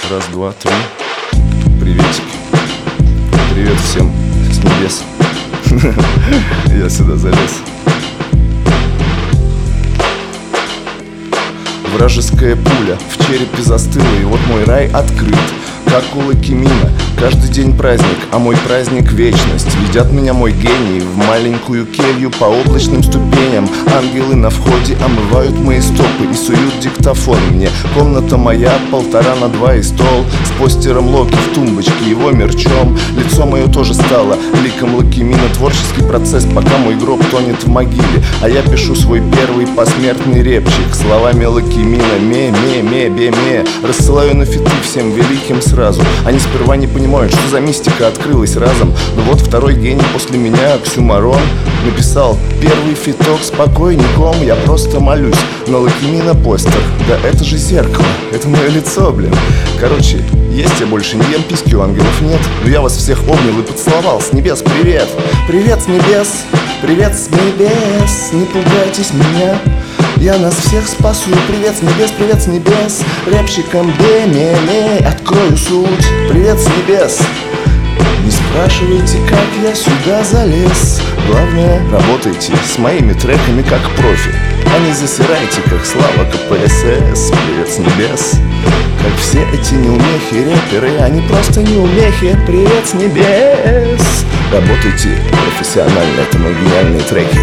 Раз, два, три. Приветики. Привет всем с небес. Я сюда залез. Вражеская пуля в черепе застыла, и вот мой рай открыт, как у Лакимина. Каждый день праздник, а мой праздник — вечность. Ведят меня мой гений в маленькую келью по облачным ступеням. Ангелы на входе омывают мои стопы и суют диктофон мне. Комната моя 1,5 на 2 и стол с постером Локи в тумбочке, его мерчом. Лицо мое тоже стало ликом Лакимина. Творческий процесс, пока мой гроб тонет в могиле, а я пишу свой первый посмертный репчик словами Лакимина. Ме-ме-ме-бе-ме. Рассылаю на фиты всем великим сразу. Они сперва не понимают, что за мистика открылась разом. Но вот второй гений после меня, Оксюмарон, написал первый фиток спокойником. Я просто молюсь на Лакимина постер. Да это же зеркало, это мое лицо, блин. Короче, есть я больше не ем, письки у ангелов нет. Но я вас всех обнял и поцеловал. С небес привет. Привет с небес, привет с небес. Не пугайтесь меня, я нас всех спасу. Привет с небес, рэпщиком бе-ме-ме. Открою суть. Привет с небес. Не спрашивайте, как я сюда залез. Главное, работайте с моими треками как профи, а не засирайте, как Слава КПСС. Привет с небес. Как все эти неумехи рэперы, они просто неумехи. Привет с небес. Работайте профессионально, это мои гениальные треки.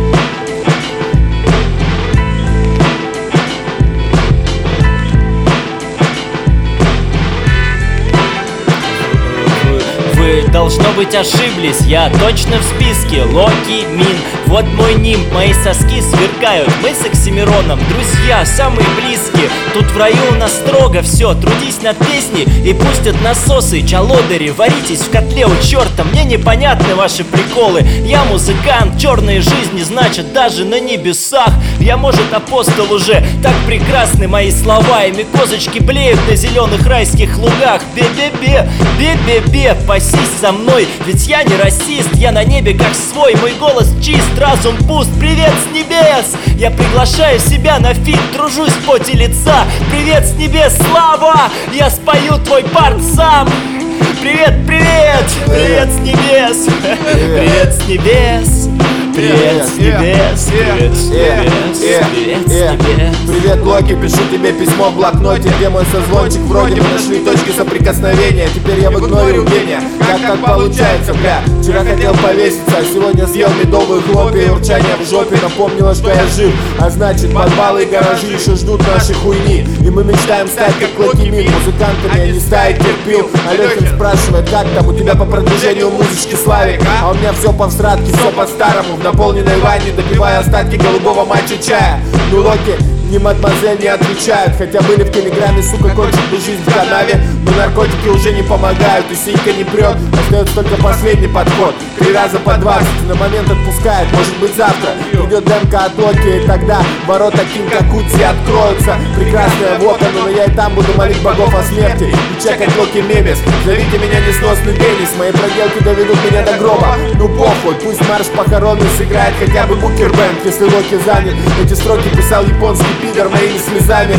Должно быть ошиблись, я точно в списке. Локимин, вот мой нимб, мои соски сверкают. Мы с Оксимироном друзья, самые близкие. Тут в раю у нас строго все. Трудись над песней и пустят насосы. Чалодыри, варитесь в котле у черта. Мне непонятны ваши приколы. Я музыкант, черные жизни значит даже на небесах. Я, может, апостол уже, так прекрасны мои слова. Ими козочки блеют на зеленых райских лугах. Бе-бе-бе, бе-бе-бе, пасись за мной, ведь я не расист. Я на небе как свой, мой голос чист, разум пуст. Привет с небес, я приглашаю себя на фит. Тружусь в поте лица, привет с небес, Слава. Я спою твой парт сам. Привет, привет, привет с небес. Привет с небес. Привет с небес, привет с небес, привет с небес. Привет, Локи, пишу тебе письмо в блокноте, где мой созвончик. Вроде мы нашли точки соприкосновения. Теперь я в игноре гения. Как получается, бля? Вчера хотел повеситься, а сегодня съел медовые хлопья. И урчание в жопе напомнило, что я жив. А значит, подвалы и гаражи еще ждут нашей хуйни. И мы мечтаем стать как Лакимин. Музыкантами, а не стаи терпил. Алехин спрашивает, как там у тебя по продвижению музычки, Славик? А у меня все по-встратке, все по-старому. В наполненной ванне допивая остатки голубого матча чая. Ну, Локи, ни мадемуазель не отвечают. Хотя были в телеграме, сука, кончит бы жизнь в канаве. Но наркотики уже не помогают, и синька не прет. Остается только последний подход. 3 раза по 20, на момент отпускает. Может быть завтра придет демка от Локи, и тогда ворота Кинга Кутси откроются. Прекрасная вот она, но я и там буду молить богов о смерти и чекать Локи Мемес. Зовите меня несносный Денис, мои проделки доведут меня до гроба. Ну похуй, пусть марш похоронный сыграет хотя бы Букер Бэнд, если Локи занят. Эти строки писал японский пидор моими слезами.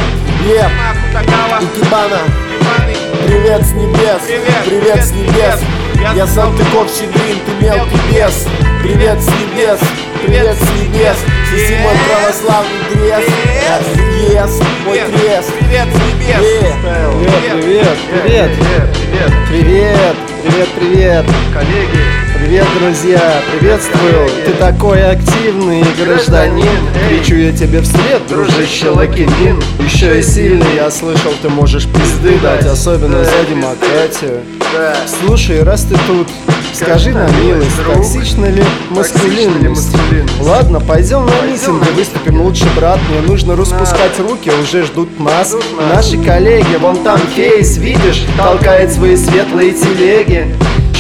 Икебана, привет с небес, привет с небес. Я Салтыков Щедрин, ты мелкий бес. Привет с небес, привет с небес. Сиси мой православный крест. Yes, мой крест. Привет с небес. Привет, привет, привет, привет, привет, привет, Коллеги, привет, друзья, приветствую. Ты такой активный гражданин. Кричу я тебе вслед, дружище Лакимин. Еще и сильный, я слышал, ты можешь пизды дать, особенно за демократию. Слушай, раз ты тут, скажи на милость, токсична ли маскулинность? Ладно, пойдем на митинг и выступим лучше, брат. Мне нужно распускать руки, уже ждут нас наши коллеги. Вон там Фейс, видишь, толкает свои светлые телеги.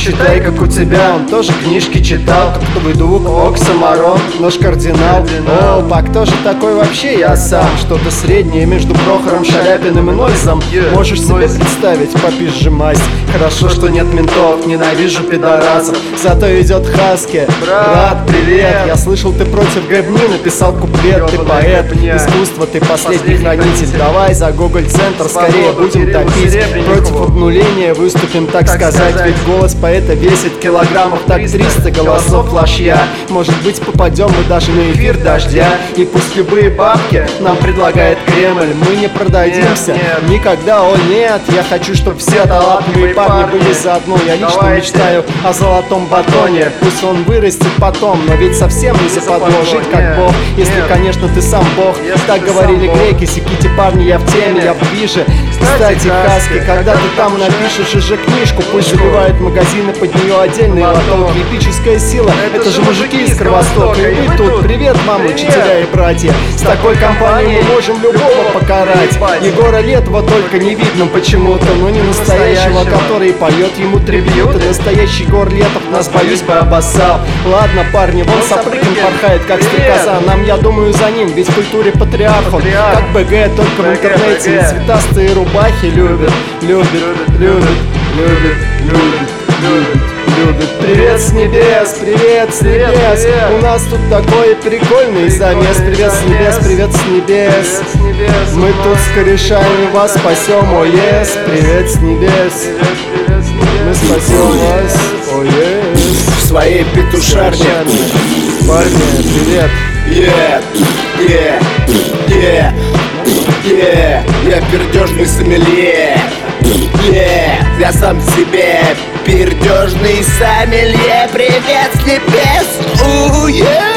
считай, как у тебя. Он тоже книжки читал, как твой друг Оксамарон, наш кардинал. О, а кто же такой вообще я сам? Что-то среднее между Прохором Шаляпиным и Нойзом. Можешь себе представить, попизжи масть. Хорошо, что нет ментов, ненавижу пидорасов. Зато идет Хаски. Брат, привет, я слышал, ты против говни написал куплет. Ты поэт, искусство, ты последний хранитель. Давай за Гоголь-центр скорее будем топить. Против обнуления выступим, так сказать. Ведь голос поэта весит килограммов так 300 голосов ложья. Может быть, попадем мы даже на эфир дождя. И пусть любые бабки нам предлагает Кремль, мы не продадимся никогда, о нет. Я хочу, чтобы все талантливые парни были заодно. Я лично мечтаю о золотом батоне. Пусть он вырастет потом, но ведь совсем не западло жить как бог. Если, конечно, ты сам бог. Так говорили греки, секите парни, я в теме, я в движе. Кстати, Хаски, когда ты там напишешь уже книжку, пусть заливают магазины под нее отдельные лоток. Эпическая сила, это же мужики из Кровостока. И вы тут, привет, мамы, учителя и братья. С такой компанией мы можем любого покарать. Егора Летова только не видно почему-то, но не настоящего, который поет ему трибьюты. Настоящий Егор Летов нас, боюсь, бы обоссал. Ладно, парни, вон Сапрыкин порхает, как стрекоза. Нам, я думаю, за ним, ведь в культуре патриархов. Как БГ, только в интернете. И цветастые рубахи любят, любят, любят, любят, любят, любят, любят. Привет с небес, привет с небес. У нас тут такой прикольный замес. Привет с небес, привет с небес. Мы тут с корешами вас спасем, о ес. Привет с небес, мы спасем вас, о ес. В своей петушарне. Парни, привет. Я пердежный сомелье. Я сам себе пердежный сомелье. Привет с небес.